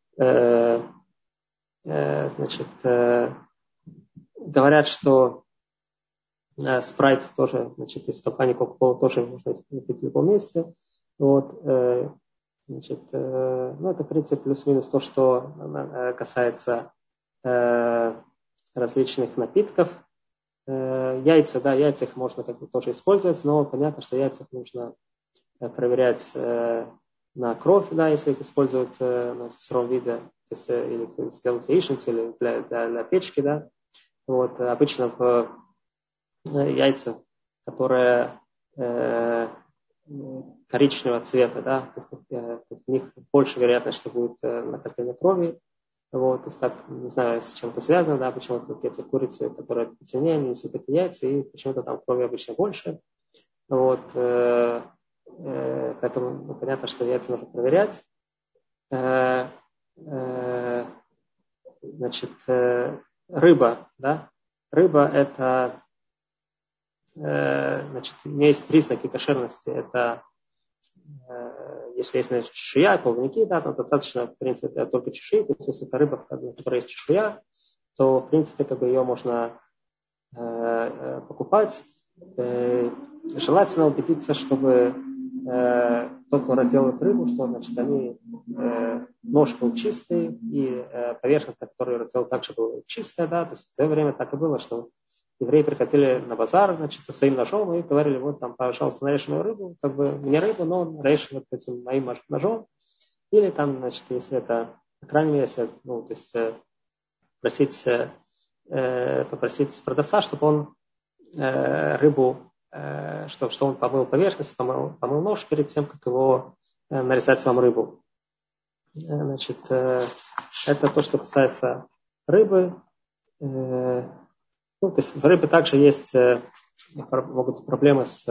Speaker 1: Значит, говорят, что спрайт тоже, значит, из компании Coca-Cola тоже можно пить в любом месте. Вот, значит, ну, это, в принципе, плюс-минус то, что касается различных напитков. Яйца, да, яйца их можно как бы тоже использовать, но понятно, что яйца нужно проверять на кровь, да, если их используют в сыром виде, то есть, или сделать яичницу, или для печки, да. Вот, обычно в яйца, которые коричневого цвета, да, то есть в них больше вероятность, что будет накопление крови. Вот, то есть так, не знаю, с чем это связано, да, почему-то эти курицы, которые темнее, они несут такие яйца, и почему-то там крови обычно больше. Вот, поэтому ну, понятно, что яйца нужно проверять. Значит, рыба, да, рыба это, значит, у меня есть признаки кошерности, это если есть, значит, чешуя, плавники, да, то достаточно, в принципе, только чешуи. То есть, если это рыба, у которой есть чешуя, то, в принципе, как бы ее можно покупать. Желательно убедиться, чтобы тот, кто разделывает рыбу, что, значит, они нож был чистый, и поверхность, на которой разделал, также была чистая, да, то есть в свое время так и было, что евреи приходили на базар, значит, со своим ножом и говорили, вот там, пожалуйста, нарежь мою рыбу, как бы не рыбу, но режь вот этим моим ножом. Или там, значит, если это, по крайней мере, если, ну, то есть попросить продавца, чтобы он рыбу, что он помыл поверхность, помыл нож перед тем, как его нарезать вам рыбу. Значит, это то, что касается рыбы. Ну, то есть в рыбе также есть, могут быть проблемы с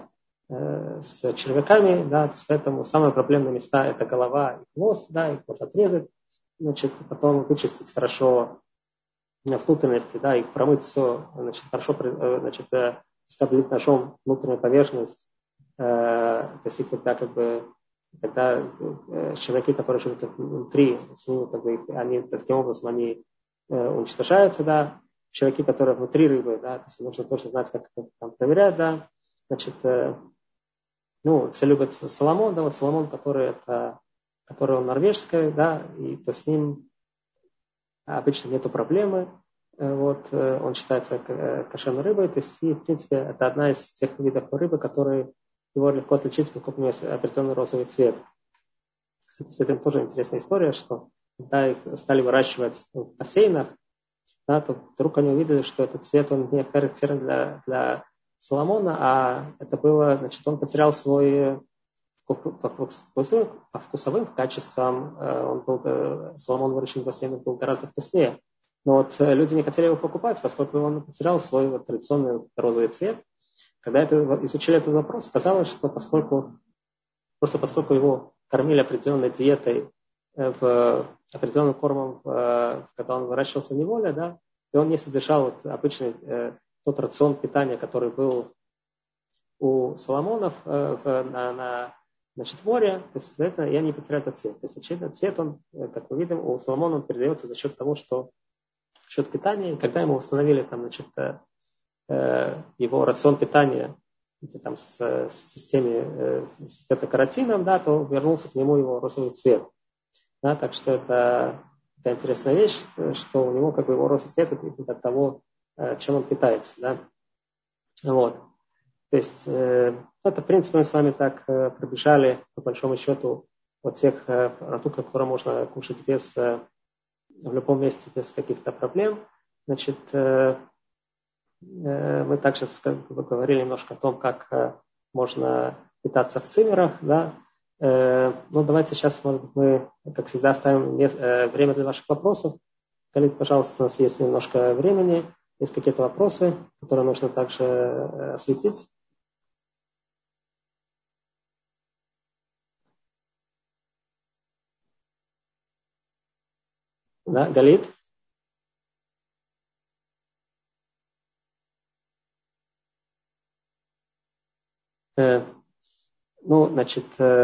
Speaker 1: червяками, да, то есть поэтому самые проблемные места это голова и хвост, да, их можно отрезать, значит, потом вычистить хорошо внутренности, да, их промыть все, значит, хорошо, значит, скоблить ножом внутреннюю поверхность, то есть их тогда как бы когда червяки, которые живут внутри, с ними, как бы, они таким образом они уничтожаются, да, червяки, которые внутри рыбы, да, то есть нужно тоже знать, как это там проверять, да, значит, ну, все любят Соломон, да, вот Соломон, который он норвежский, да, и то с ним обычно нету проблемы, вот, он считается кошерной рыбой, то есть, и, в принципе, это одна из тех видов рыбы, которые его легко отличить, поскольку у него есть определенный розовый цвет. С этим тоже интересная история, что когда их стали выращивать в бассейнах, да, то вдруг они увидели, что этот цвет, он не характерен для Соломона, а это было, значит, он потерял свой по вкусовым качествам, Соломон выращен в бассейнах был гораздо вкуснее. Но вот люди не хотели его покупать, поскольку он потерял свой вот традиционный розовый цвет. Когда изучили этот вопрос, казалось, что поскольку его кормили определенной диетой, определенным кормом, когда он выращивался в неволе, да, и он не содержал вот обычный тот рацион питания, который был у Соломонов значит, море, то есть, соответственно, я не потерял этот цвет. То есть, очевидно, цвет, он, как мы видим, у Соломона он передается за счет того, что за счет питания, и когда ему установили там, значит, его рацион питания там, с системе с бета-каротином, да, то вернулся к нему его розовый цвет. Да, так что это такая интересная вещь, что у него как бы его розовый цвет от того, чем он питается. Да. Вот. То есть это, в принципе, мы с вами так пробежали, по большому счету, вот тех продуктов, которые можно кушать в любом месте без каких-то проблем. Значит, мы также говорили немножко о том, как можно питаться в циммерах. Да? Ну, давайте сейчас, может быть, мы, как всегда, оставим время для ваших вопросов. Галит, пожалуйста, у нас есть немножко времени. Есть какие-то вопросы, которые нужно также осветить? Да, Галит? Ну, значит,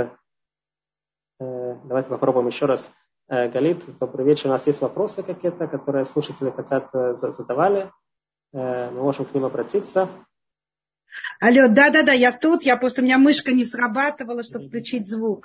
Speaker 1: давайте попробуем еще раз. Галит, добрый вечер. У нас есть вопросы какие-то, которые слушатели хотят задавали. Мы можем к ним обратиться.
Speaker 2: Алло, да, я тут. У меня мышка не срабатывала, чтобы включить звук.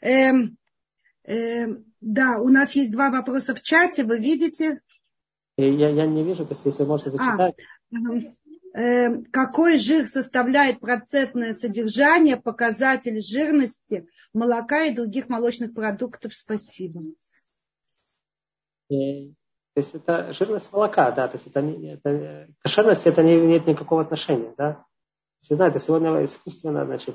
Speaker 2: Да, у нас есть 2 вопроса в чате, вы видите?
Speaker 1: Я не вижу, то есть если можете зачитать.
Speaker 2: Какой жир составляет процентное содержание, показатель жирности молока и других молочных продуктов? Спасибо.
Speaker 1: То есть это жирность молока, да, то есть это кошерность это не имеет никакого отношения, да. Если знаете, сегодня искусственно, значит,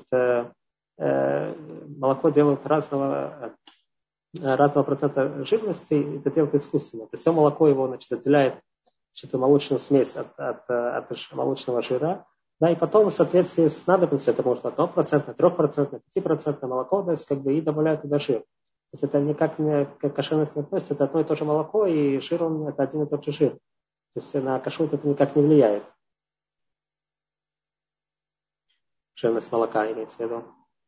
Speaker 1: молоко делают разного процента жирности, и это делают искусственно. То есть все молоко его, значит, отделяет эту молочную смесь от молочного жира, да, и потом в соответствии с надобностью, это может 1%, 3%, 5% молоко, то есть как бы и добавляют туда жир. То есть это никак не к кошерности не относится, это одно и то же молоко, и жир он это один и тот же жир. То есть на кашрут это никак не влияет. Жирность молока имеется в виду.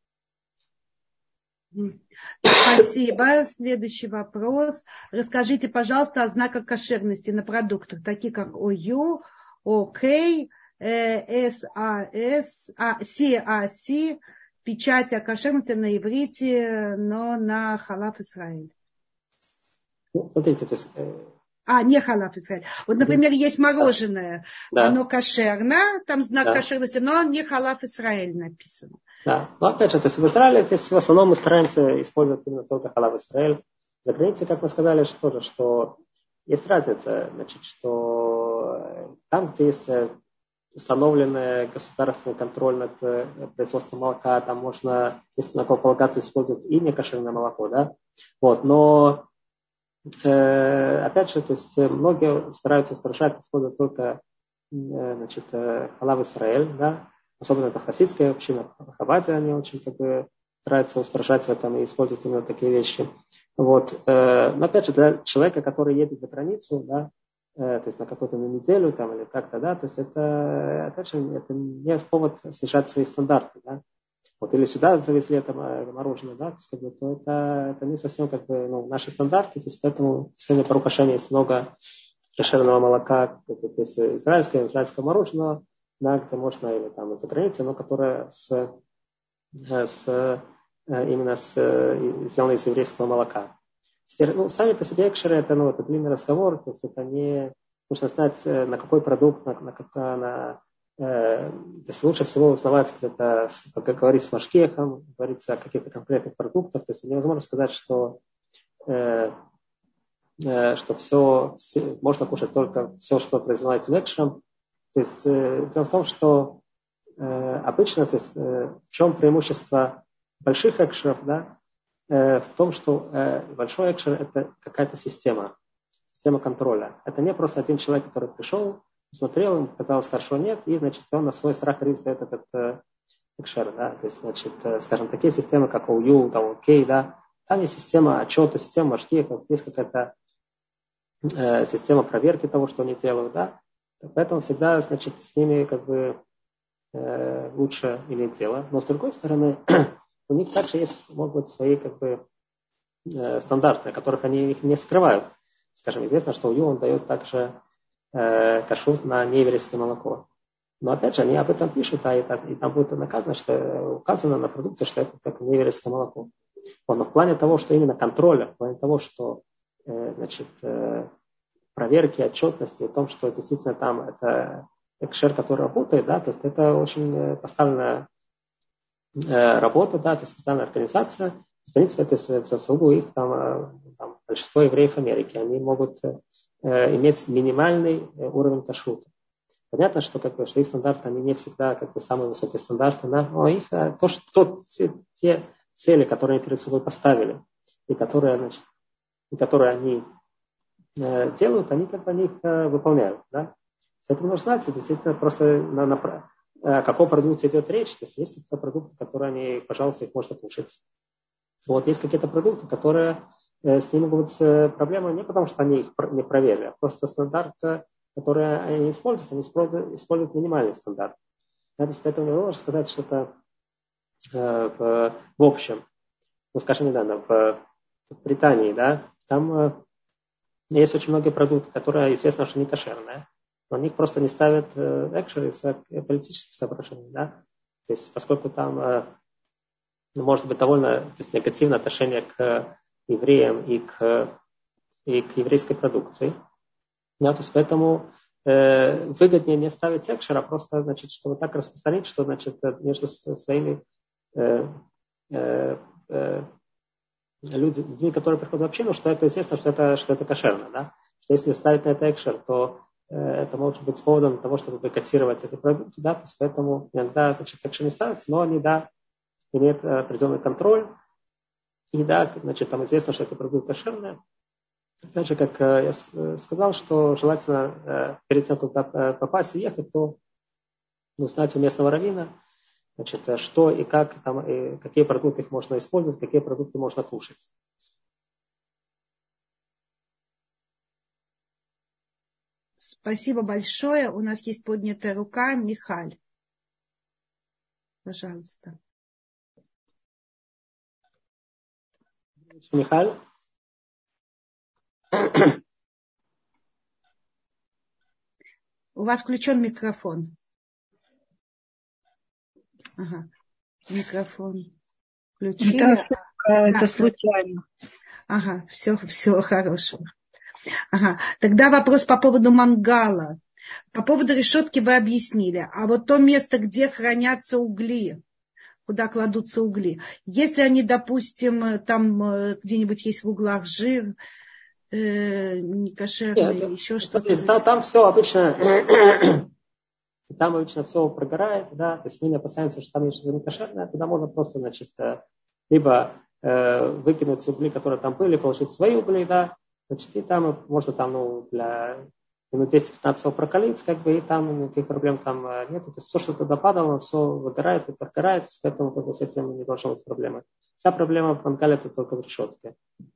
Speaker 2: Спасибо. Следующий вопрос. Расскажите, пожалуйста, о знаках кошерности на продуктах, такие как ОЮ, ОК, САС, CAC, печать о кошерности на иврите, но на халаф Исраэль.
Speaker 1: Ну, смотрите, то есть...
Speaker 2: не халаф Исраэль. Вот, например, есть мороженое,
Speaker 1: да.
Speaker 2: Оно кошерно, там знак кошерности, но не халаф Исраэль написано.
Speaker 1: Да, но опять же, то есть в Израиле здесь в основном мы стараемся использовать именно только халав Исраэль. За границей, как мы сказали, что есть разница, значит, что там, где есть установленный государственный контроль над производством молока, там можно, если на кого полагаться, использовать и не кошерное молоко, да. Вот, но опять же, то есть многие стараются использовать только, значит, халав Исраэль, да. Особенно это хасидская община, хаббаты, они очень как бы стараются устражать в этом и использовать именно такие вещи. Вот. Но опять же, для человека, который едет за границу, да, то есть на какую-то неделю там, или как-то, да, то есть это, опять же, это не повод снижать свои стандарты, да. Вот, или сюда завезли это мороженое, да, то есть, как бы, то это не совсем как бы, наши стандарты, то есть поэтому сегодня по Рукашане есть много кошерного молока, то есть здесь израильское мороженое, да, где можно или там за границей, но которое именно сделано из еврейского молока. Теперь, сами по себе экшеры это длинный разговор, то есть это не нужно знать, на какой продукт, то есть лучше всего узнавать, как говорить с машкехом, говорится о каких-то конкретных продуктах, то есть невозможно сказать, что все можно кушать только все, что производится экшером. То есть дело в том, что обычно, то есть, в чем преимущество больших экшеров, да, в том, что большой экшер это какая-то система контроля. Это не просто один человек, который пришел, смотрел, ему показалось хорошо, нет, и, значит, он на свой страх и риск дает этот экшер, да, то есть, значит, скажем, такие системы, как OU, там, OK, да, там есть система отчета, система машкехов, есть какая-то система проверки того, что они делают, да. Поэтому всегда, значит, с ними как бы лучше иметь дело. Но с другой стороны, у них также есть, могут быть свои как бы стандарты, которых они их не скрывают. Скажем, известно, что УЮ он дает также кашрут на нееврейское молоко. Но опять же, они об этом пишут, и там будет указано на продукции, что это как нееврейское молоко. Но в плане того, что именно контроля, в плане того, что значит, проверки, отчетности, о том, что действительно там это экшер, который работает, да, то есть это очень поставленная работа, да, то есть поставленная организация. В принципе, то есть в заслугу их там большинство евреев Америки, они могут иметь минимальный уровень кашрута. Понятно, что, что их стандарты, они не всегда как бы самые высокие стандарты, да, но их, те цели, которые они перед собой поставили, и которые они делают, они как бы их выполняют. Да? Поэтому нужно знать, действительно, просто о каком продукте идет речь. То есть есть какие-то продукты, которые они, пожалуйста, их можно кушать. Вот есть какие-то продукты, которые с ними будут проблемы не потому, что они их не проверили, а просто стандарт, который они используют минимальный стандарт. Да, то есть поэтому не можно сказать, что это в общем, ну, скажем, недавно в Британии, да, там есть очень многие продукты, которые, естественно, что не кошерные, но на них просто не ставят экшер из-за политических соображений, да. То есть, поскольку там может быть довольно, то есть, негативное отношение к евреям и к еврейской продукции. Да, то есть поэтому выгоднее не ставить экшер, а просто, значит, чтобы так распространить, что, значит, между своими людьми, которые приходят в общину, что это естественно, что это кошерно, да. Что если ставить на это экшер, то это может быть поводом того, чтобы бойкотировать эти продукты, да, то есть поэтому иногда, значит, экшер не ставится, но они, да, имеют определенный контроль, и, да, значит, там известно, что это продукт кошерный. Опять же, как я сказал, что желательно перед тем, как попасть и ехать, то узнать у местного раввина, значит, что и как там, и какие продукты их можно использовать, какие продукты можно кушать.
Speaker 2: Спасибо большое. У нас есть поднятая рука. Михаль. Пожалуйста.
Speaker 1: Михаль?
Speaker 2: У вас включен микрофон. Ага. Микрофон включили.
Speaker 3: Это случайно.
Speaker 2: Ага, все хорошего. Ага. Тогда вопрос по поводу мангала. По поводу решетки вы объяснили. А вот то место, где хранятся угли, куда кладутся угли, если они, допустим, там где-нибудь есть в углах жир, некошерный или еще что-то.
Speaker 1: Там все обычно, там обычно все прогорает, да, то есть мы не опасаемся, что там есть что-то некошерное, туда можно просто, значит, либо выкинуть угли, которые там были, положить свои угли, да, значит, и там можно там, ну, для минут 10-15 прокалить, как бы, и там никаких проблем там нет. То есть все, что туда падало, все выгорает и прогорает, поэтому как бы, с этим не должно быть проблемы. Вся проблема в мангале это только в решетке.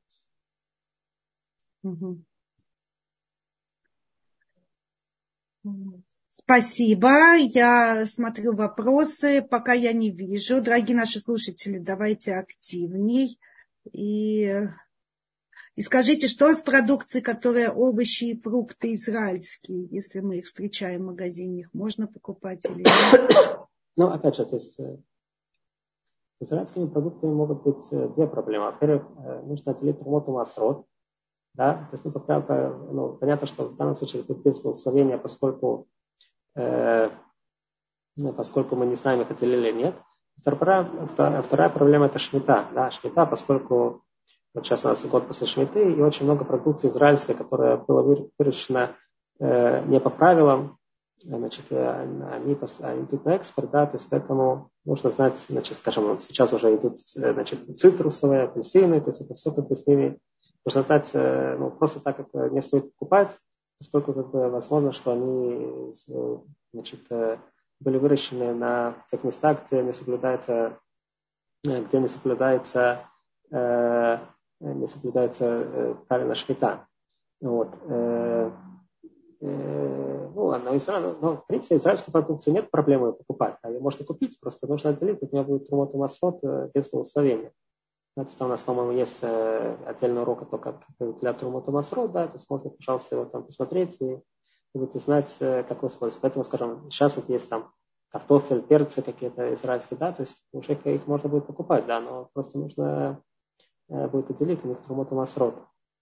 Speaker 2: Спасибо. Я смотрю вопросы. Пока я не вижу. Дорогие наши слушатели, давайте активней. И скажите, что с продукцией, которая овощи и фрукты израильские, если мы их встречаем в магазине, их можно покупать или нет?
Speaker 1: Ну, опять же, то есть с израильскими продуктами могут быть две проблемы. Во-первых, нужно отделить трумоту масрот. Да? То есть, понятно, что в данном случае тут без благословения, поскольку мы не знаем, их отделили или нет. Вторая проблема – это шмита. Да? Шмита, поскольку вот сейчас у нас год после шмиты, и очень много продукции израильской, которая была выращена не по правилам, значит, они идут на экспорт, да, то есть поэтому нужно знать, значит, скажем, сейчас уже идут, значит, цитрусовые, апельсины, то есть это все как бы с ними нужно знать, просто так, как не стоит покупать, поскольку как бы возможно, что они, значит, были выращены на тех местах, где не соблюдается правильно шмита. Вот. В принципе, израильскую продукцию нет проблемы покупать. Ее можно купить, просто нужно отделить, от нее будет трумот и масрот без благословения. У нас, по-моему, есть отдельный урок, только для трумот и масрот, да, то есть можно, пожалуйста, его там посмотреть и будете знать, как его использовать. Поэтому, скажем, сейчас вот есть там картофель, перцы какие-то израильские, да, то есть уже их можно будет покупать, да, но просто нужно будет отделить у них трумот и масрот.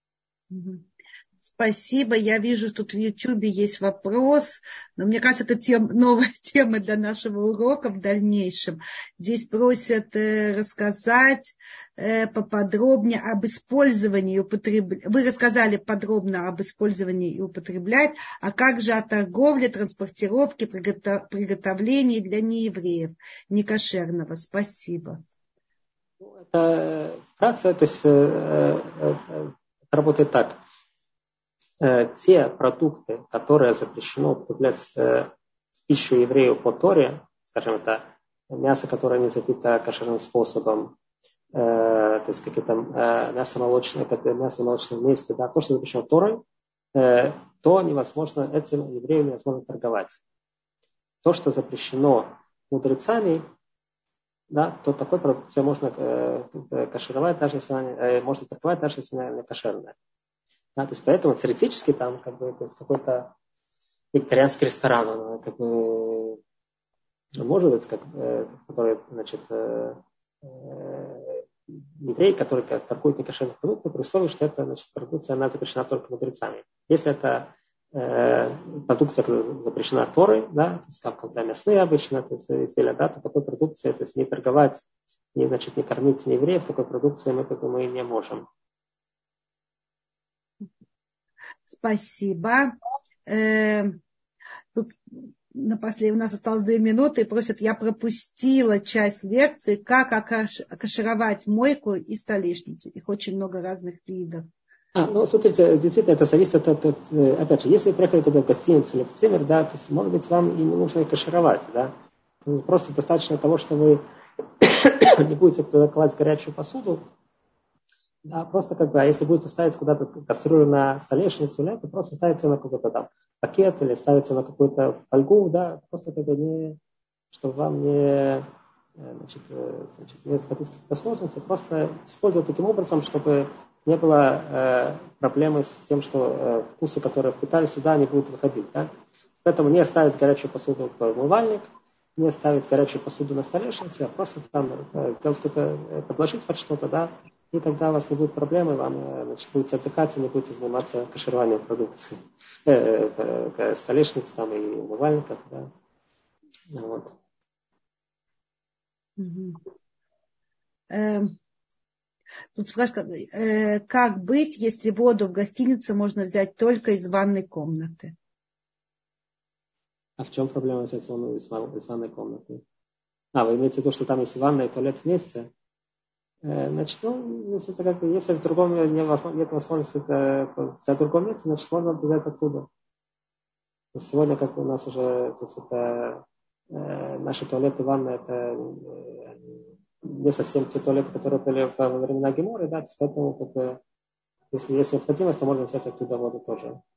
Speaker 2: Спасибо. Я вижу, что тут в YouTube есть вопрос. Но мне кажется, это новая тема для нашего урока в дальнейшем. Здесь просят рассказать поподробнее об использовании и употреблении. Вы рассказали подробно об использовании и употреблении, а как же о торговле, транспортировке, приготовлении для неевреев, некошерного? Спасибо.
Speaker 1: Это вкратце, то есть работает так. Те продукты, которые запрещено употреблять в пищу еврею по Торе, скажем, это мясо, которое не запито кошерным способом, то есть какие-то мясо молочное вместе, да, то, что запрещено Торой, то невозможно, этим еврею невозможно торговать. То, что запрещено мудрецами, да, то такой продукцию можно кашировать, даже если она можно торговать, даже если она не кошерная. Да, то есть поэтому теоретически там как бы, то есть какой-то викторианский ресторан, он, как бы, может быть, который, значит, еврей, который торгует некошерных продуктов, при условии, что эта, значит, продукция, она запрещена только мудрецами. Если это продукция запрещена Торой, да, то есть как когда мясные обычно то есть, изделия, да, то такой продукции, то есть не торговать, не, значит, не кормить неевреев, такой продукцией мы не можем.
Speaker 2: Спасибо. Тут напоследок у нас осталось 2 минуты, и просят, я пропустила часть лекции, как окашировать мойку и столешницу. Их очень много разных видов.
Speaker 1: Ну, смотрите, действительно, это зависит от, опять же, если вы приехали туда в гостиницу или в циммер, да, то есть, может быть, вам и не нужно и кашировать, да. Просто достаточно того, что вы не будете туда класть горячую посуду, да, просто как бы, а если будете ставить куда-то кастрюлю на столешницу, да, то просто ставите на какой-то там пакет или ставите на какую-то фольгу, да, просто как бы не, чтобы вам не, не входить в какие-то сложности, просто использовать таким образом, чтобы не было проблемы с тем, что вкусы, которые впитали сюда, не будут выходить. Да? Поэтому не ставить горячую посуду в умывальник, не ставить горячую посуду на столешнице, а просто там делать что-то, подложить под что-то, да, и тогда у вас не будет проблемы, вам, значит, будете отдыхать и не будете заниматься кашированием продукции, столешниц там и умывальников, да. Вот.
Speaker 2: Тут спрашивают, как быть, если воду в гостинице можно взять только из ванной комнаты?
Speaker 1: А в чем проблема взять воду из ванной комнаты? Вы имеете в виду, что там есть ванна и туалет вместе? Значит, если это как бы, если в другом нет возможности взять в другом месте, значит, можно взять оттуда. Сегодня, как у нас уже, то есть это наши туалеты, ванны, это не совсем те туалеты, которые были во времена Геморы, да, поэтому как бы, если есть необходимость, то можно взять оттуда воду тоже.